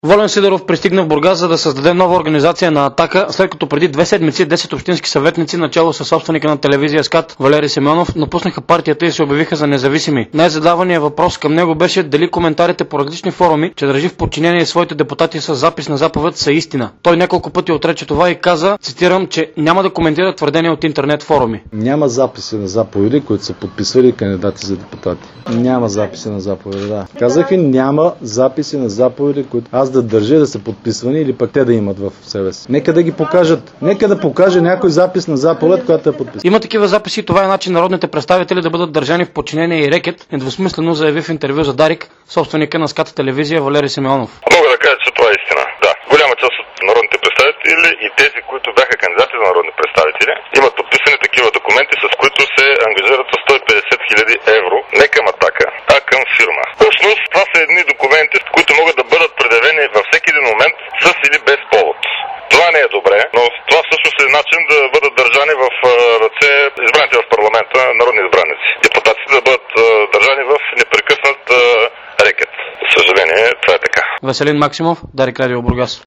Волен Сидеров пристигна в Бургас, за да създаде нова организация на „Атака“, след като преди 2 седмици 10 общински съветници, начало със собственика на телевизия СКАТ Валери Симеонов, напуснаха партията и се обявиха за независими. Най-задаваният въпрос към него беше дали коментарите по различни форуми, че държи в подчинение своите депутати с запис на заповед, са истина. Той няколко пъти отрече това и каза, цитирам, че няма да коментира твърдения от интернет форуми. Няма записи на заповеди, които са подписвали кандидати за депутати. Няма записи на заповеди, да. Казах ви, няма записи на заповеди, които аз да държа да са подписвани или пък те да имат в себе си. Нека да ги покажат. Нека да покаже някой запис на заповед, която е подписана. Има такива записи, това е начин народните представители да бъдат държани в подчинение и рекет, недвусмислено заяви в интервю за Дарик собственика на СКАТ телевизия Валери Симеонов. Мога да кажа, че това е истина. Да. Голяма част от народните представители и тези, които бяха кандидати за народни представители, имат подписани такива документи, с които се ангажират с 150 000 евро не към „Атака“, а към фирма. Всъщност това са едни документи, които могат да бъдат предявени във всеки един момент с или без повод. Това не е добре, но това всъщност е начин да бъдат държани в ръце избраните в парламента народни избраници. Депутатите да бъдат държани в непрекъснат рекет. За съжаление, това е така. Веселин Максимов, Дарик Радио Бургас.